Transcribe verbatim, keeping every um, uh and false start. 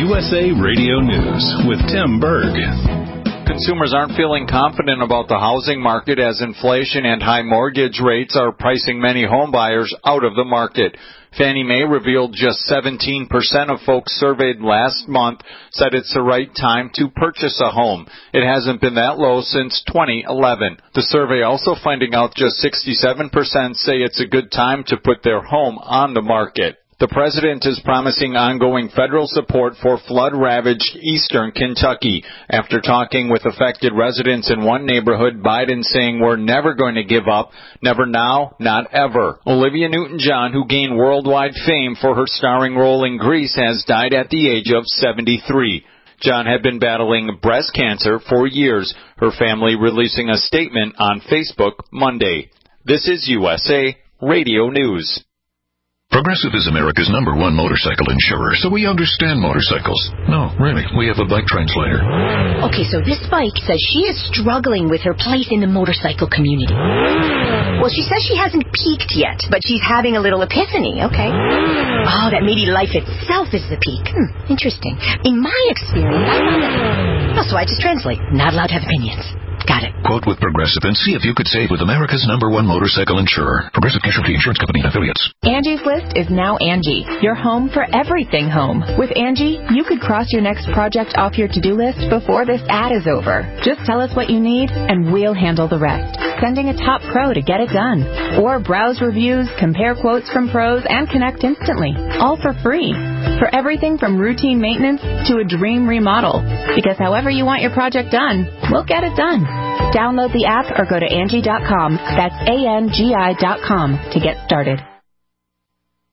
U S A Radio News with Tim Berg. Consumers aren't feeling confident about the housing market as inflation and high mortgage rates are pricing many home buyers out of the market. Fannie Mae revealed just seventeen percent of folks surveyed last month said it's the right time to purchase a home. It hasn't been that low since twenty eleven. The survey also finding out just sixty-seven percent say it's a good time to put their home on the market. The president is promising ongoing federal support for flood-ravaged eastern Kentucky. After talking with affected residents in one neighborhood, Biden saying we're never going to give up, never now, not ever. Olivia Newton-John, who gained worldwide fame for her starring role in Grease, has died at the age of seventy-three. John had been battling breast cancer for years, her family releasing a statement on Facebook Monday. This is U S A Radio News. Progressive is America's number one motorcycle insurer, so we understand motorcycles. No, really, we have a bike translator. Okay, so this bike says she is struggling with her place in the motorcycle community. Well, she says she hasn't peaked yet, but she's having a little epiphany, okay? Oh, that maybe life itself is the peak. Hmm, interesting. In my experience, I found that... Oh, so I just translate. Not allowed to have opinions. Got it. Quote with Progressive and see if you could save with America's number one motorcycle insurer. Progressive Casualty Insurance Company and Affiliates. Angie's List is now Angie, your home for everything home. With Angie, you could cross your next project off your to-do list before this ad is over. Just tell us what you need, and we'll handle the rest. Sending a top pro to get it done. Or browse reviews, compare quotes from pros, and connect instantly. All for free. For everything from routine maintenance to a dream remodel. Because however you want your project done, we'll get it done. Download the app or go to Angie dot com. That's A N G I dot com to get started.